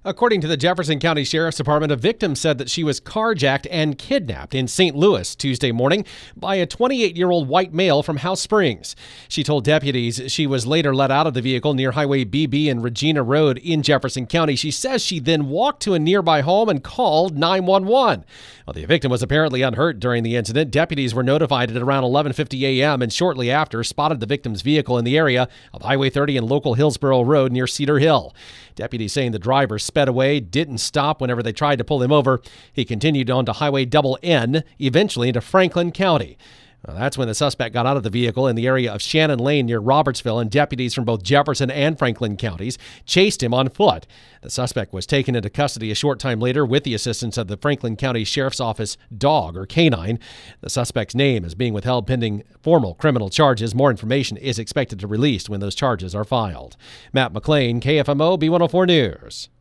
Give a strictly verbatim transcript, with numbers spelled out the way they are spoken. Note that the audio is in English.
According to the Jefferson County Sheriff's Department, a victim said that she was carjacked and kidnapped in Saint Louis Tuesday morning by a twenty-eight-year-old white male from House Springs. She told deputies she was later let out of the vehicle near Highway B B and Regina Road in Jefferson County. She says she then walked to a nearby home and called nine one one. Well, the victim was apparently unhurt during the incident. Deputies were notified at around eleven fifty a.m. and shortly after spotted the victim's vehicle in the area of Highway thirty and local Hillsborough Road near Cedar Hill. Deputies saying the driver sped away, didn't stop whenever they tried to pull him over. He continued on to Highway Double N, eventually into Franklin County. Well, that's when the suspect got out of the vehicle in the area of Shannon Lane near Robertsville, and deputies from both Jefferson and Franklin counties chased him on foot. The suspect was taken into custody a short time later with the assistance of the Franklin County Sheriff's Office dog, or canine. The suspect's name is being withheld pending formal criminal charges. More information is expected to be released when those charges are filed. Matt McLean, K F M O B one oh four News.